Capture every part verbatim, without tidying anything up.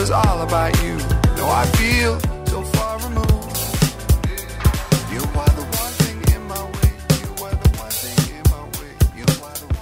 was all about you. No, I feel so far removed. You are the one thing in my way. You are the one thing in my way. You are the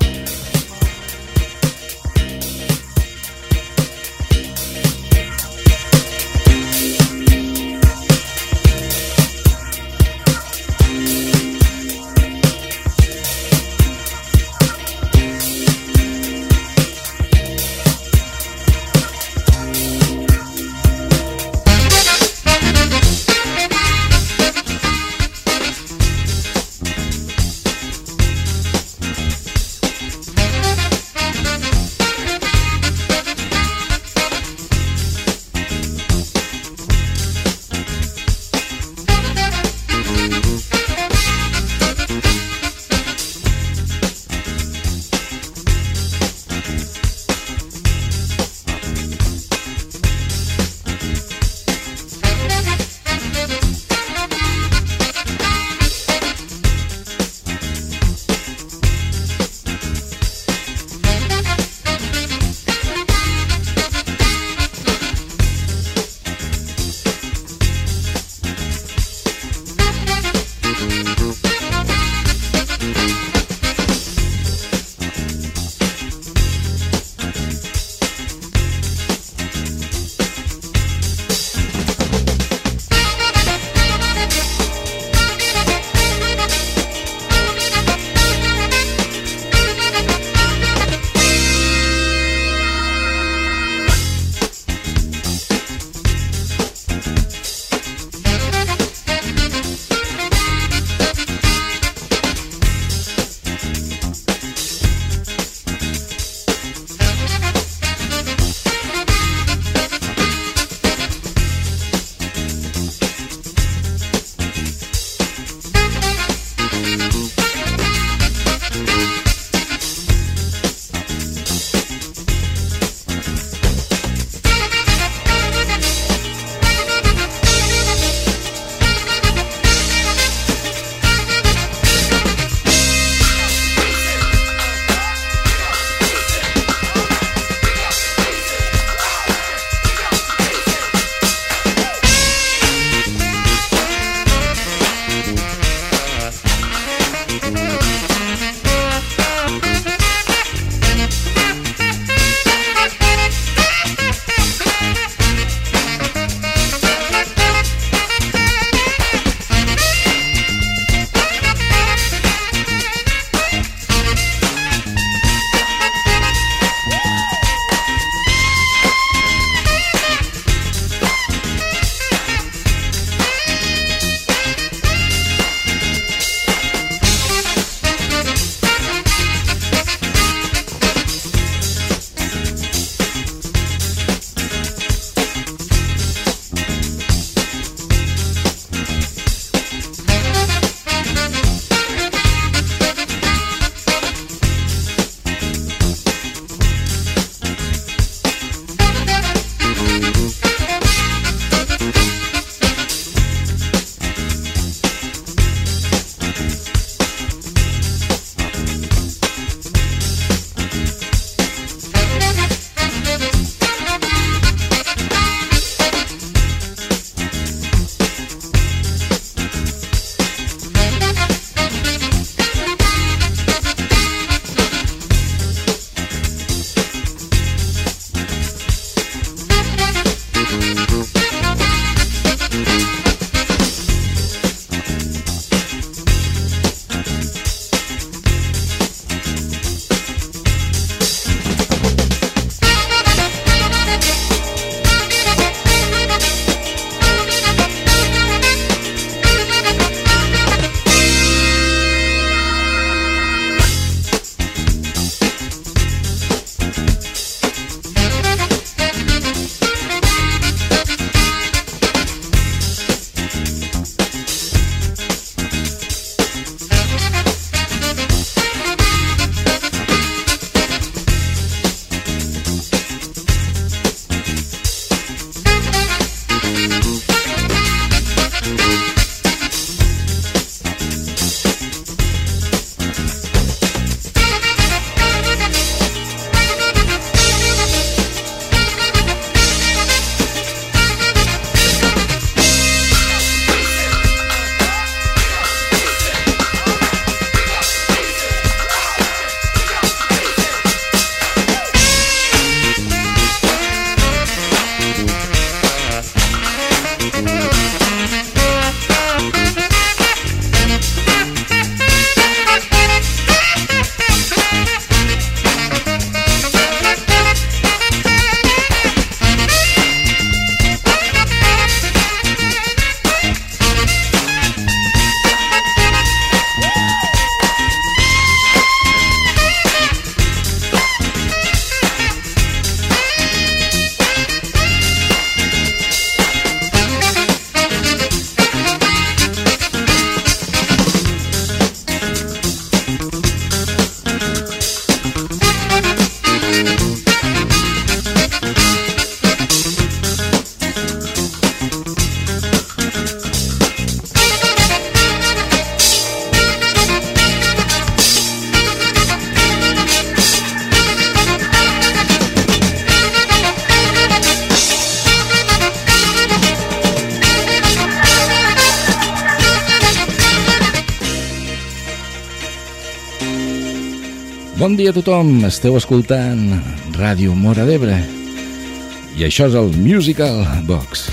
Bon dia a tothom, esteu escoltant Ràdio Móra d'Ebre i això és el Musical Box.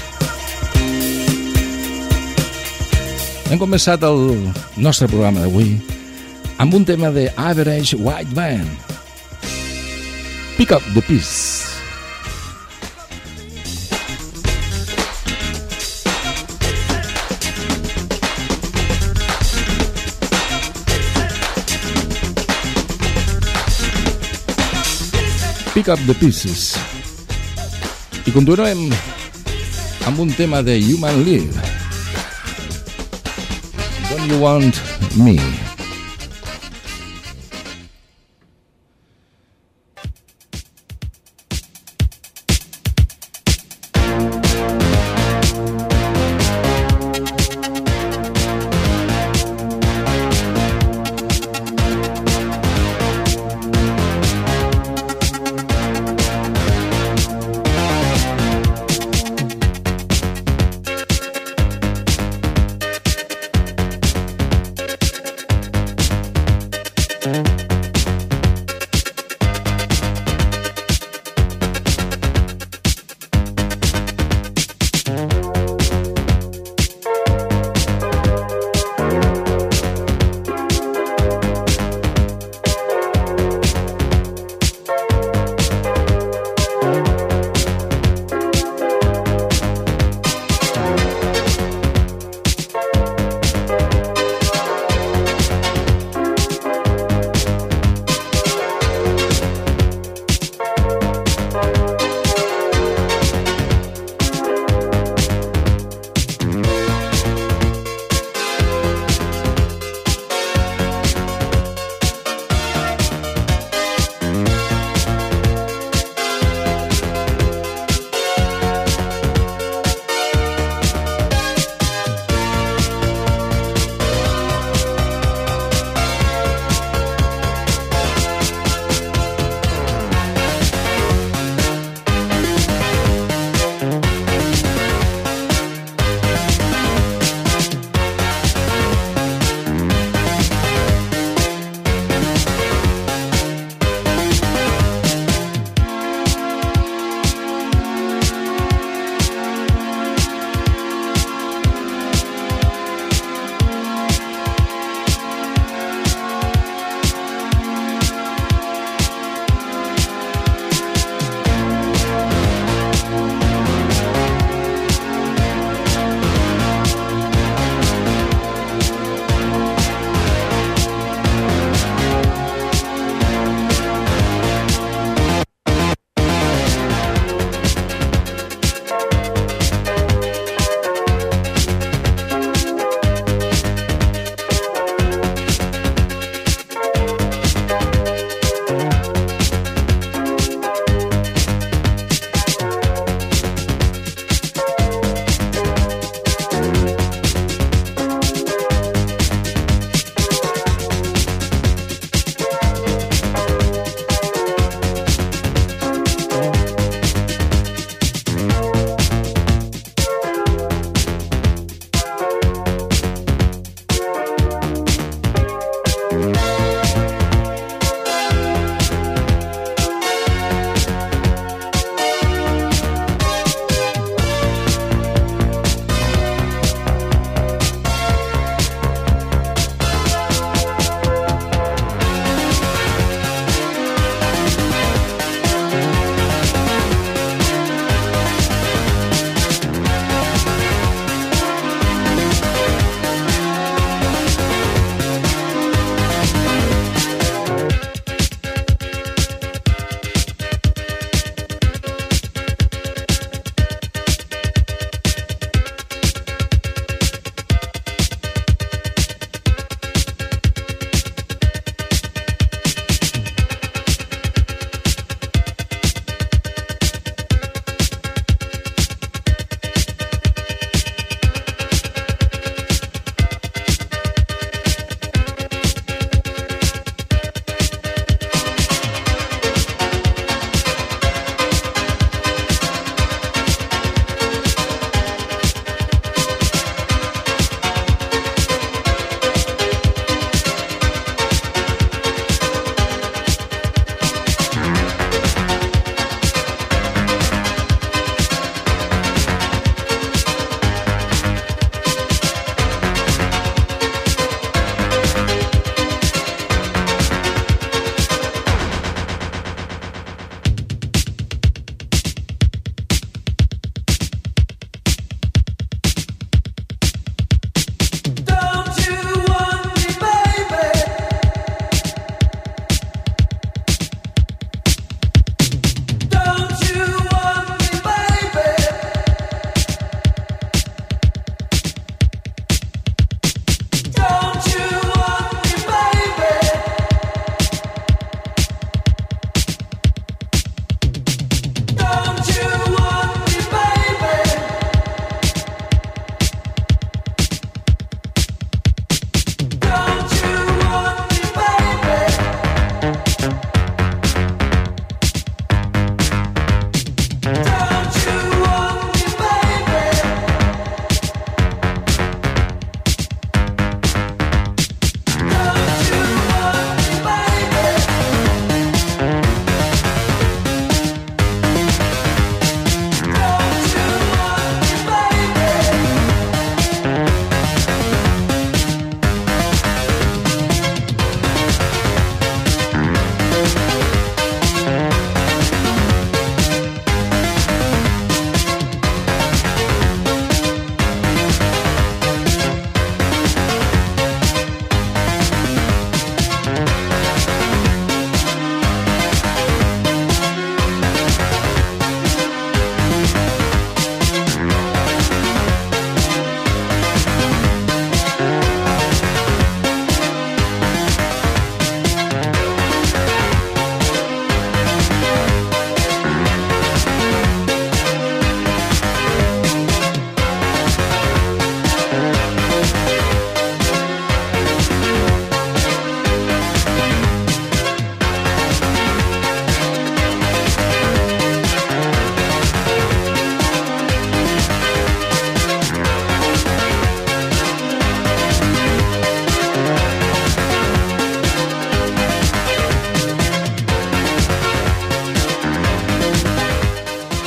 Hem començat el nostre programa d'avui amb un tema de Average White Band, Pick Up the Peace. Pick Up the Pieces. I continuem amb un tema de Human League, Don't You Want Me?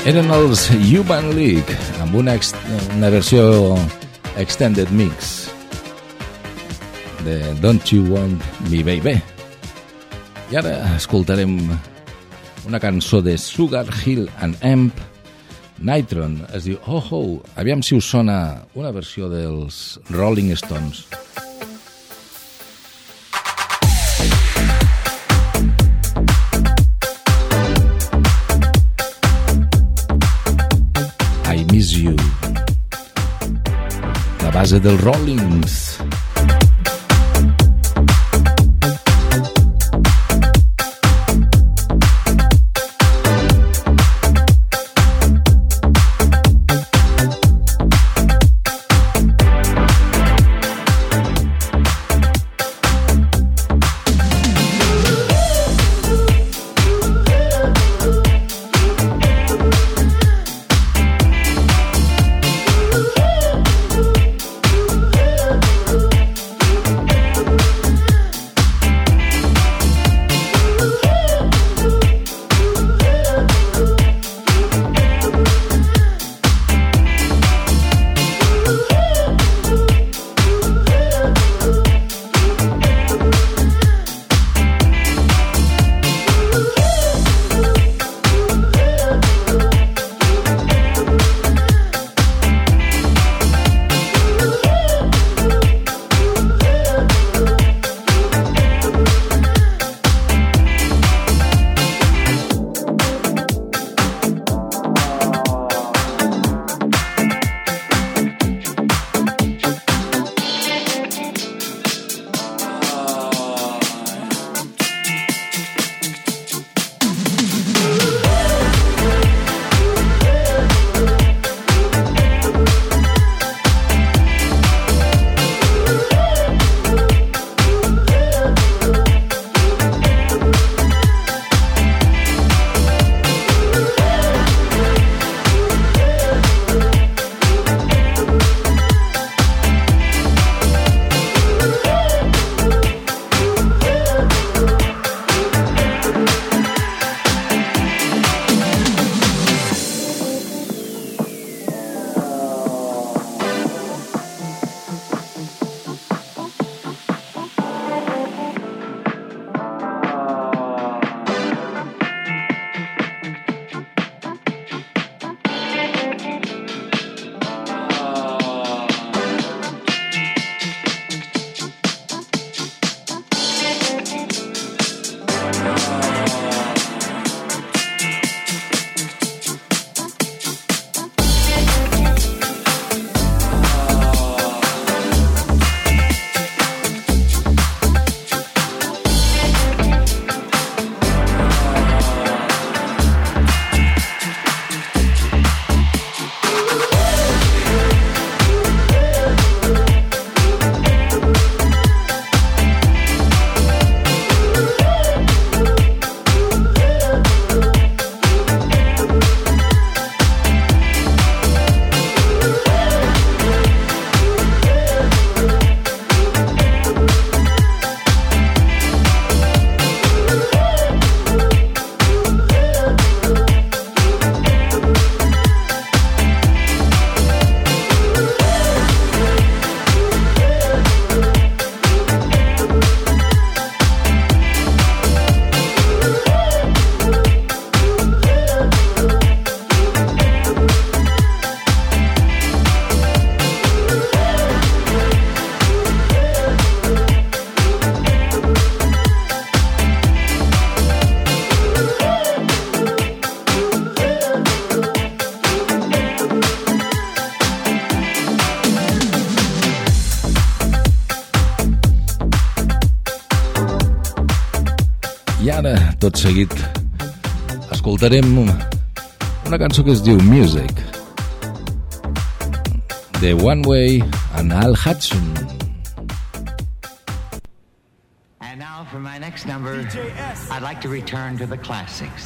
Eren els Urban League amb una, ex, una versió extended mix de Don't You Want Me Baby. I ara escoltarem una cançó de Sugar Hill and Amp, Nitron. Es diu Oh Ho. Aviam si us sona una versió dels Rolling Stones. I Miss You, la base dels Rollings. I ara, tot seguit, escoltarem una cançó que es diu Music, de One Way and Al Hudson. And now for my next number, I'd like to return to the classics.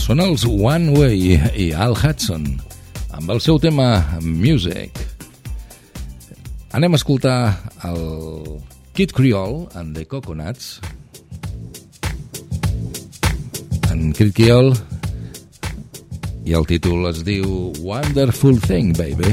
Són els One Way i Al Hudson amb el seu tema Music. Anem a escoltar el Kid Creole and the Coconuts. En Kid Creole i el títol es diu Wonderful Thing, Baby.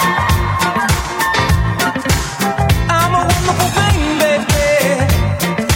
I'm a wonderful thing, baby.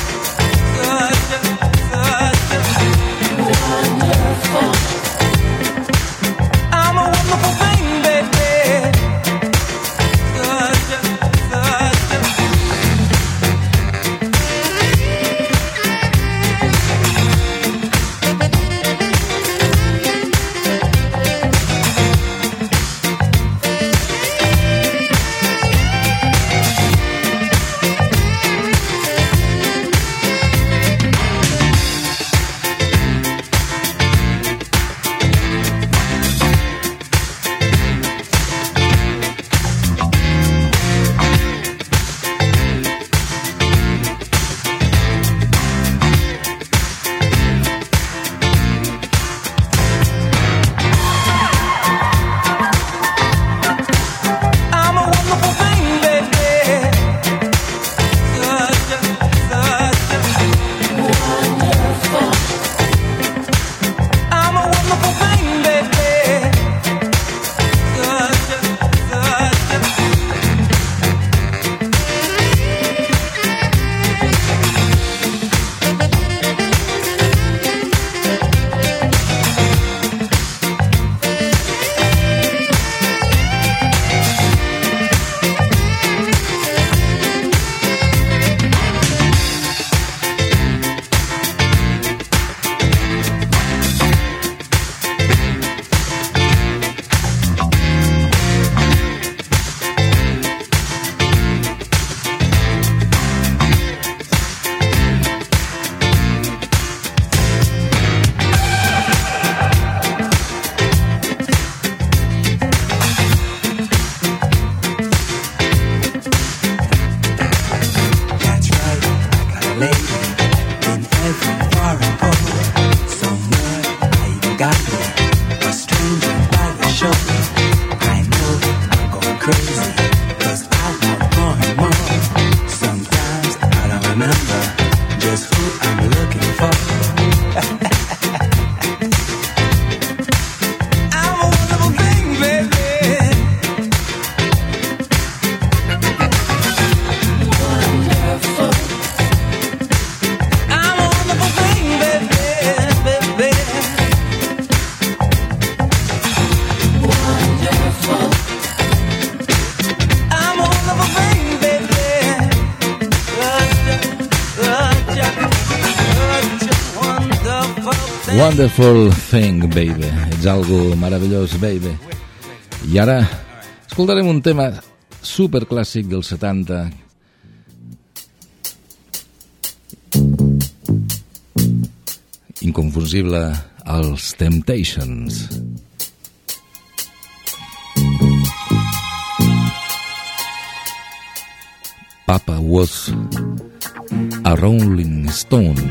crazy, 'cause I want more and more. Sometimes I don't remember just who I'm looking for. I'm a wonderful thing, baby. Wonderful. I'm a wonderful thing, baby, baby. Wonderful. I'm a wonderful thing, baby. Wonderful thing, baby. Ets algo meravellós, baby. I ara escoltarem un tema superclàssic dels setanta. Inconfusible, els Temptations. Papa was a Rolling Stone.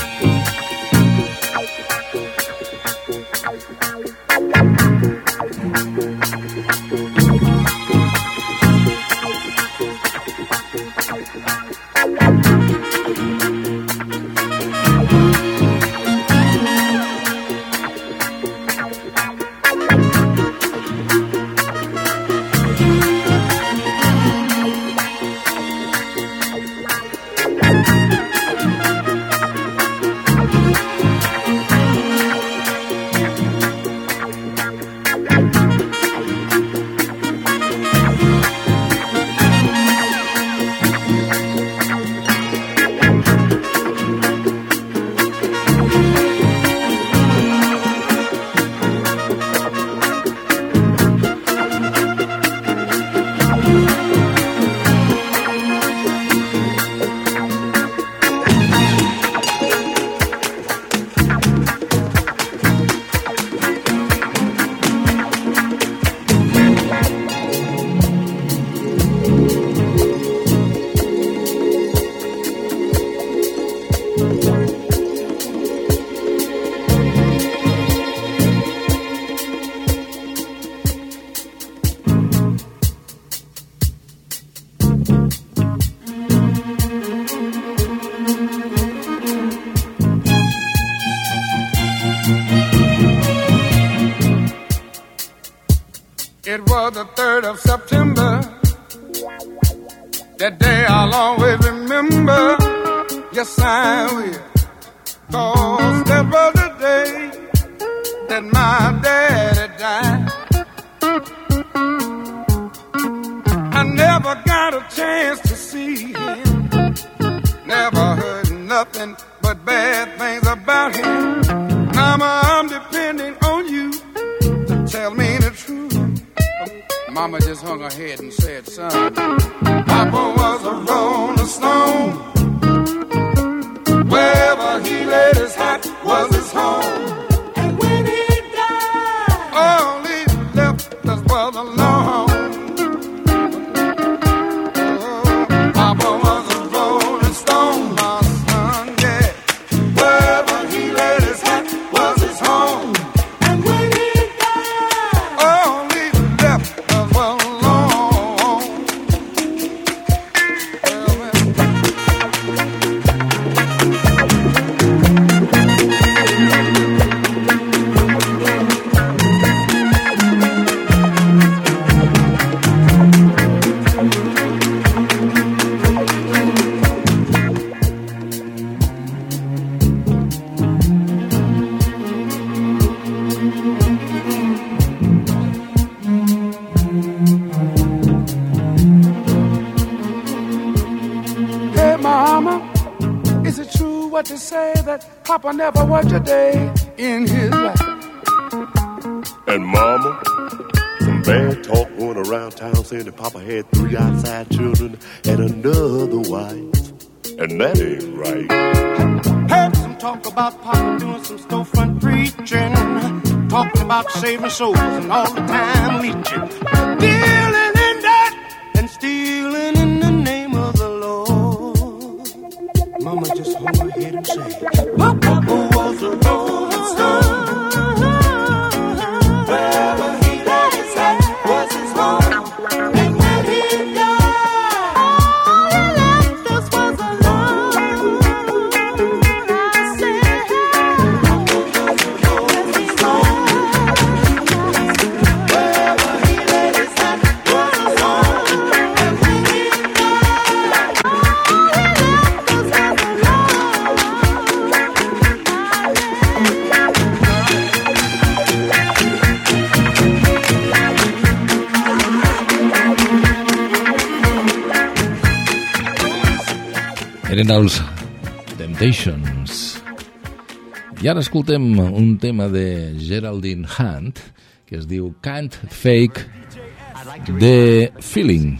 It was the third of September. That day I'll always remember. Yes, I will. 'Cause that was the day that my daddy died. I never got a chance to see him. Never heard nothing but bad things about him. Mama, I'm depending on you to tell me the truth. Mama just hung her head and said, son, Papa was a rolling stone. Wherever he laid his hat was his home. And when he died, all he left us was alone. Oh, Papa was a rolling stone, my son, yeah. Wherever he laid his hat was his home. And when he died, all he left us was alone. Well, well. Hey, Mama, is it true what they say that Papa never worked a day in his life? And Mama, some bad talk going around town saying that Papa had three outside children and another wife. And that ain't right. Heard some talk about Papa doing some storefront preaching, talking about saving souls and all the time leeching, dealing in that and stealing in the name of the Lord. Mama just hung her head and said, Papa was a rolling stone. Wherever he laid his hat was his home. And Eren els Temptations. I ara escoltem un tema de Geraldine Hunt que es diu Can't Fake the Feeling.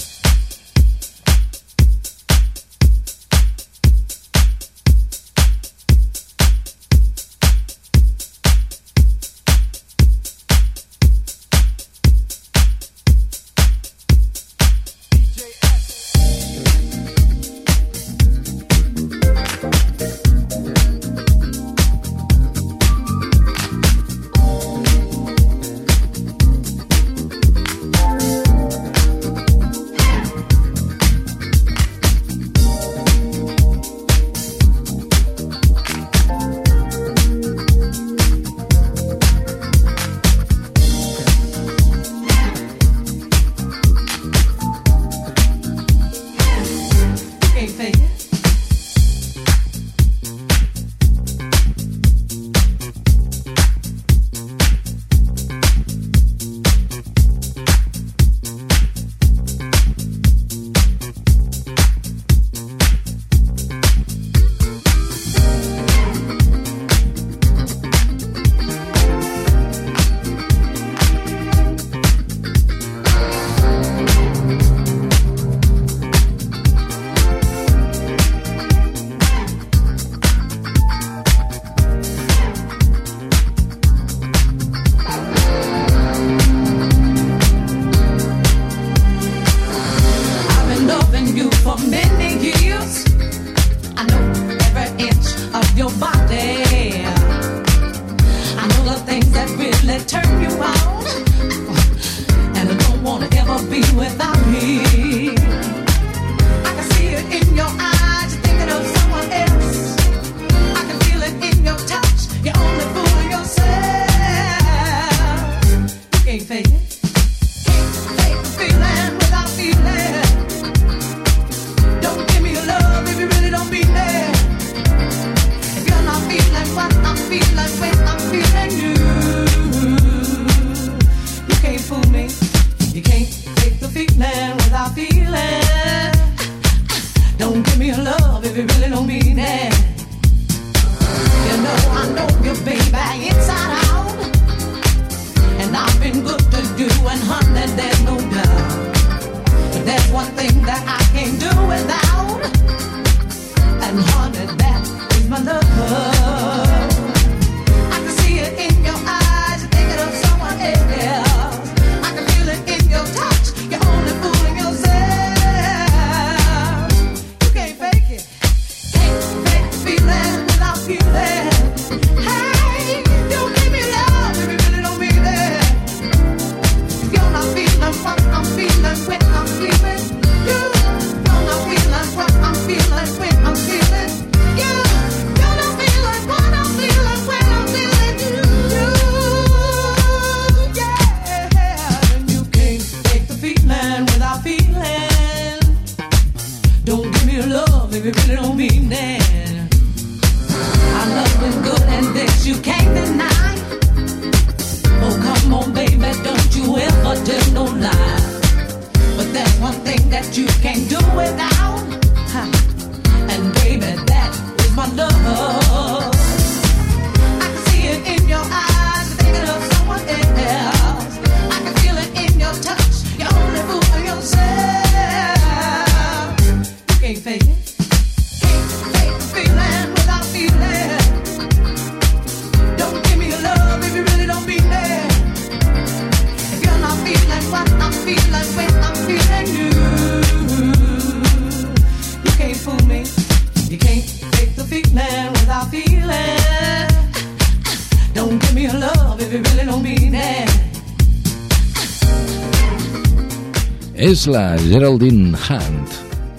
És la Geraldine Hunt.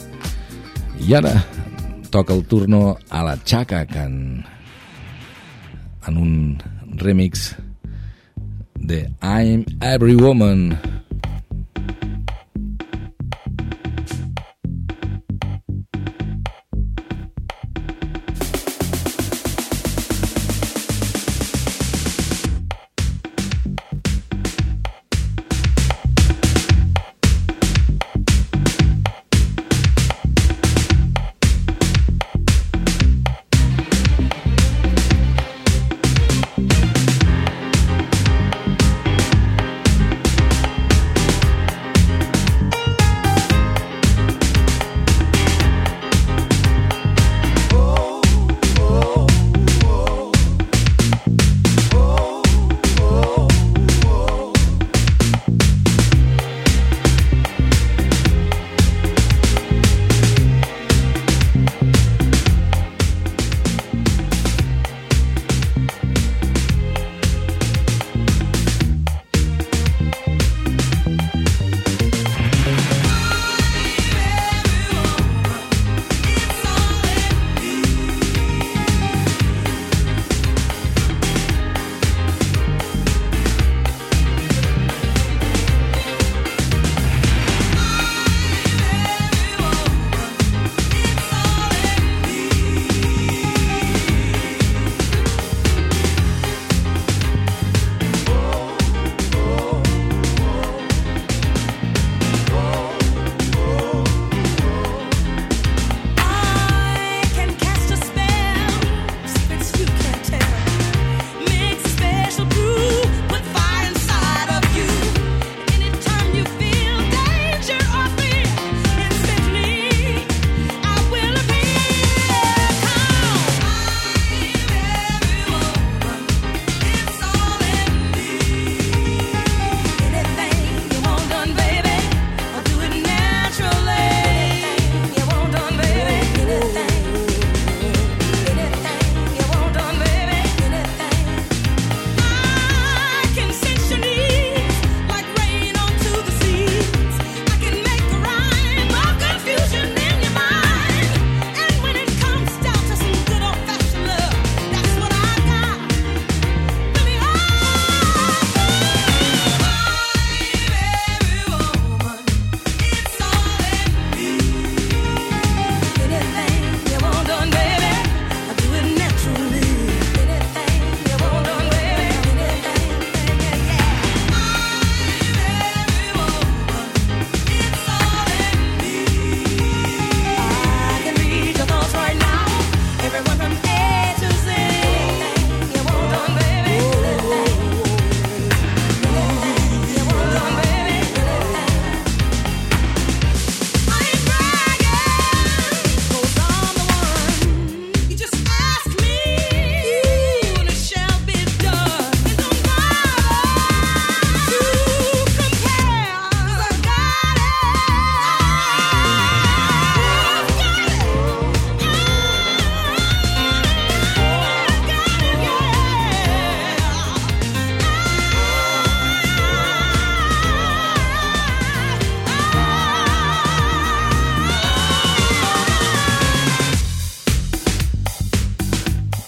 I ara toca el turno a la Chaka Khan en un remix de I'm Every Woman.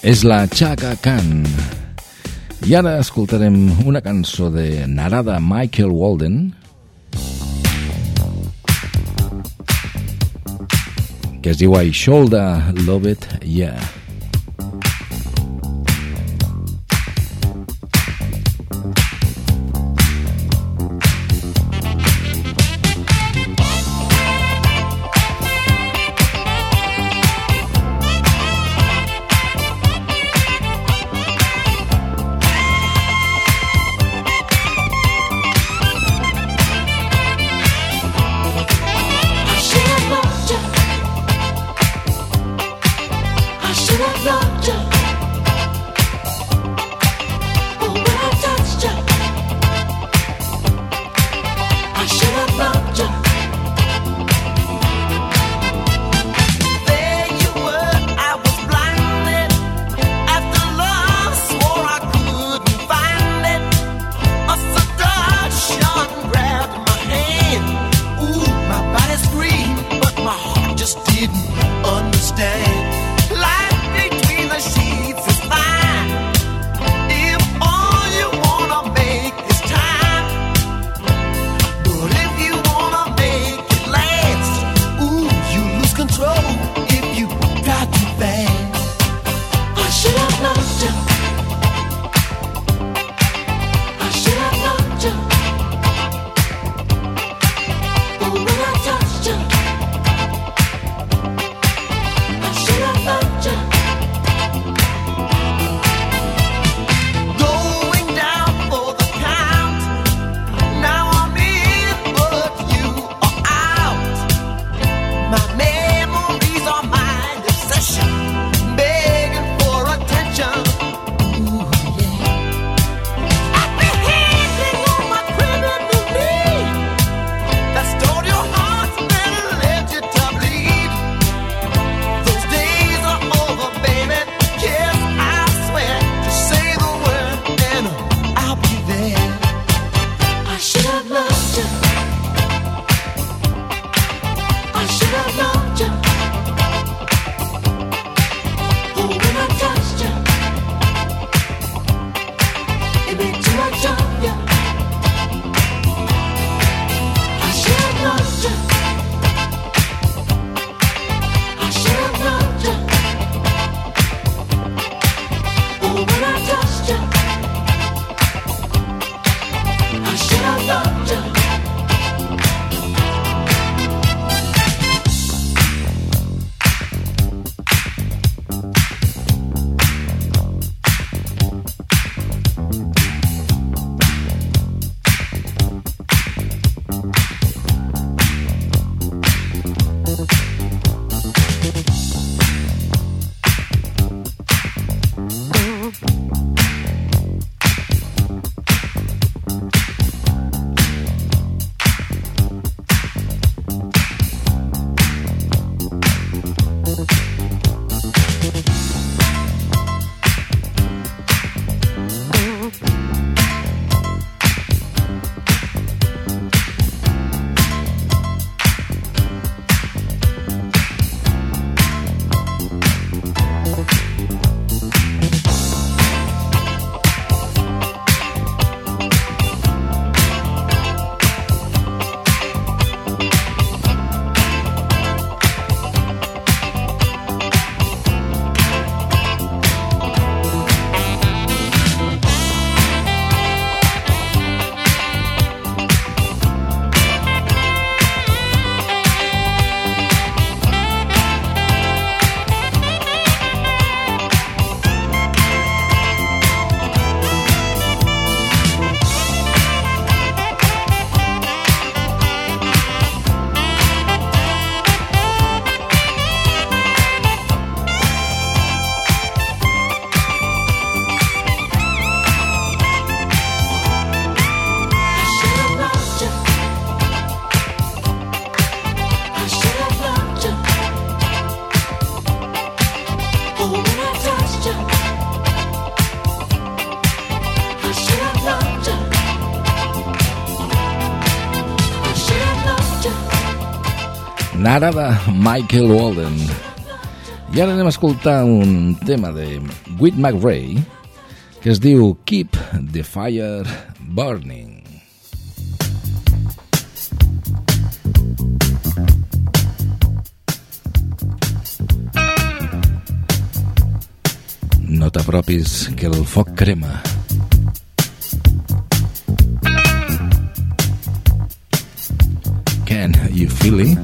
és la Chaka Khan. I ara escoltarem una cançó de Narada Michael Walden que es diu I Shoulda Love It, Yeah. Narada Michael Walden. I ara anem a escoltar un tema de Whit McRae que es diu Keep the Fire Burning. No t'apropis que el foc crema. Can you feel it?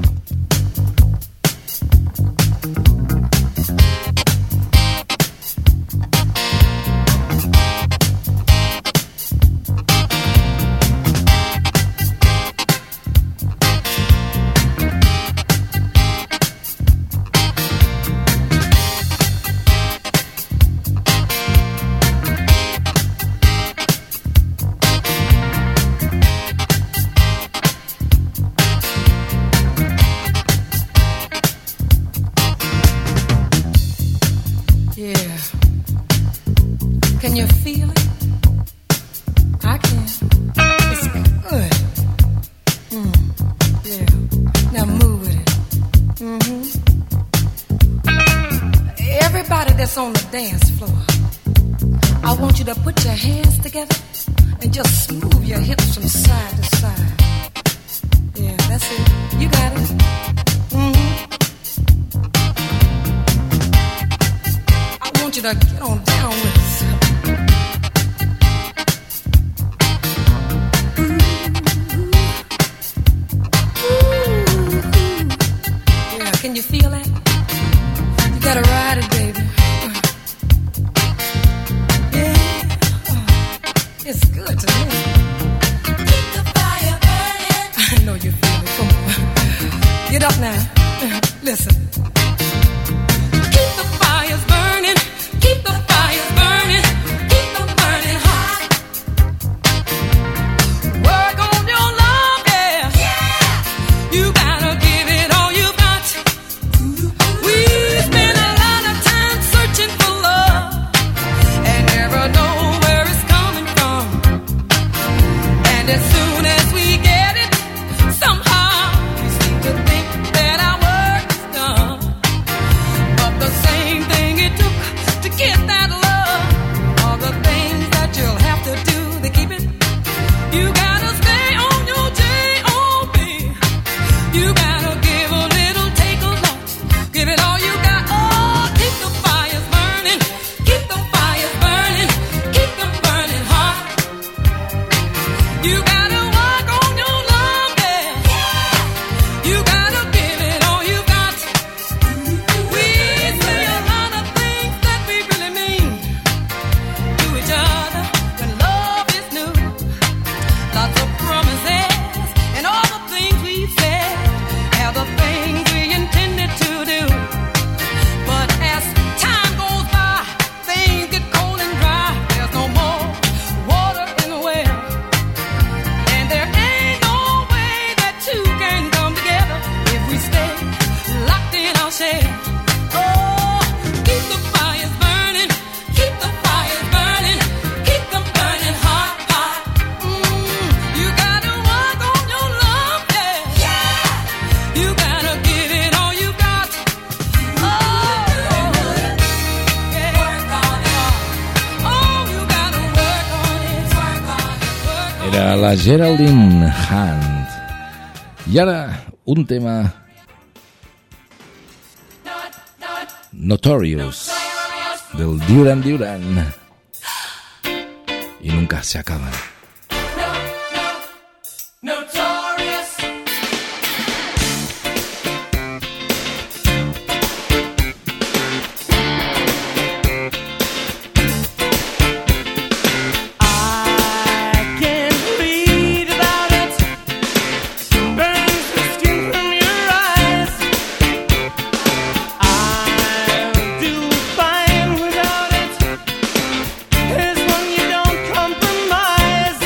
La Geraldine Hunt. I ara un tema Notorious del Duran Duran y nunca se acaba. Compromise.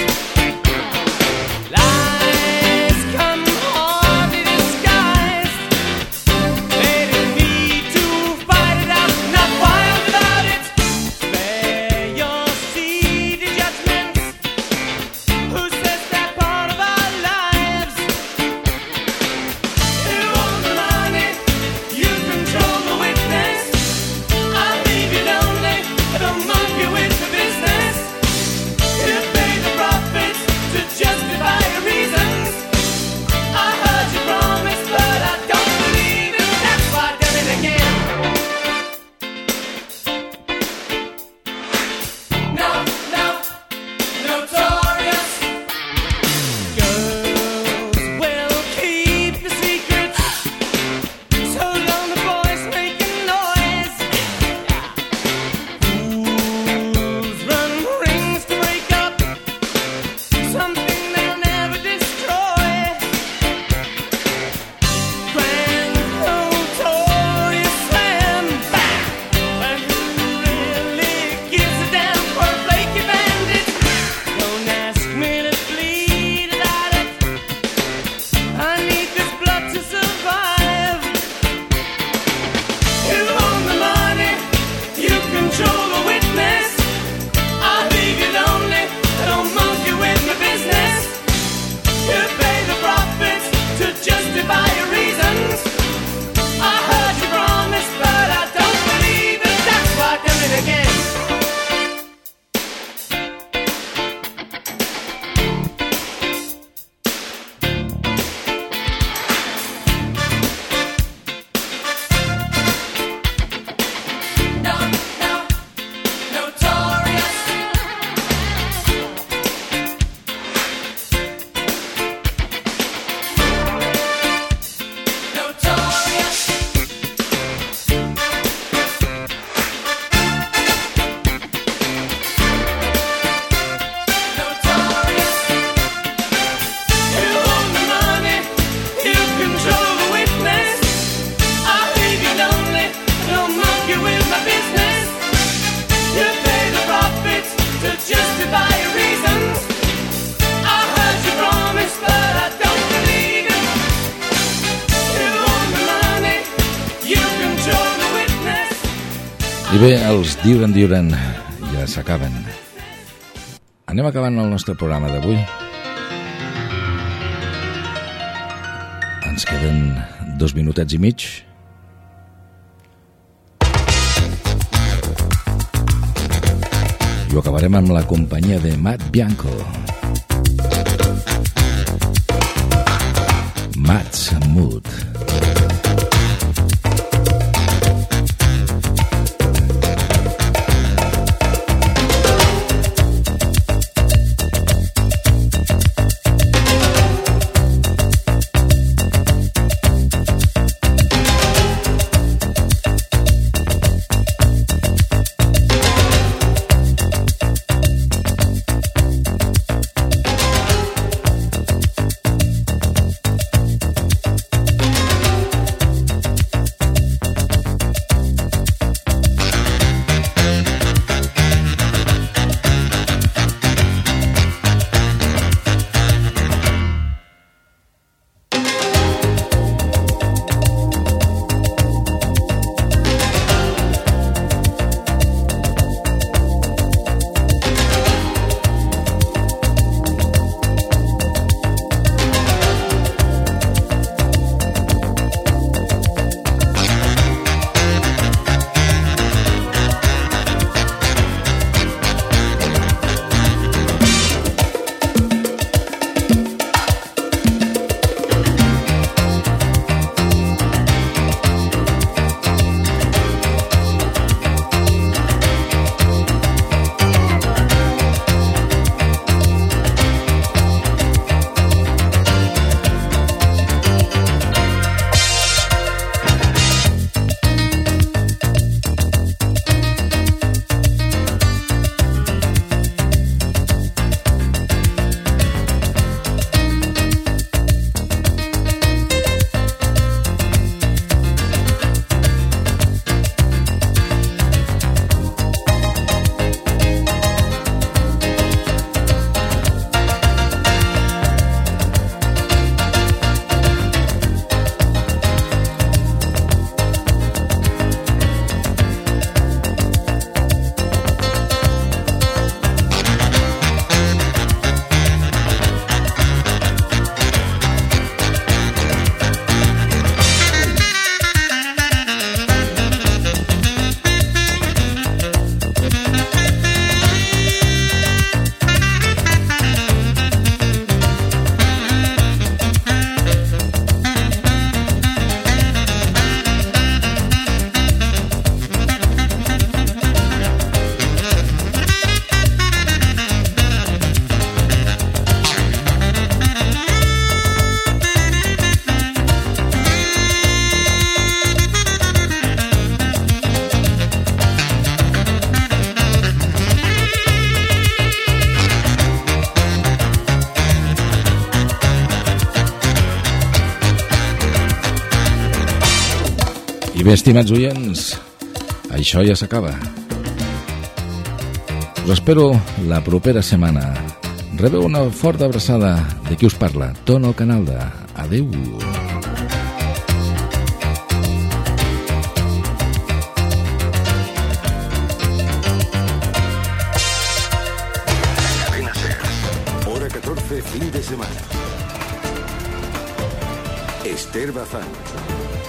I bé, els Duran Duran ja s'acaben. Anem acabant el nostre programa d'avui. Ens queden dos minutets i mig. I ho acabarem amb la companyia de Matt Bianco. Matt's Mood. I bé, estimats oients, això ja s'acaba. Us espero la propera setmana. Rebeu una forta abraçada de qui us parla, Tono Canalda. Adeu. Cadena Ser. Hora catorce, fin de semana. Esther Bazán.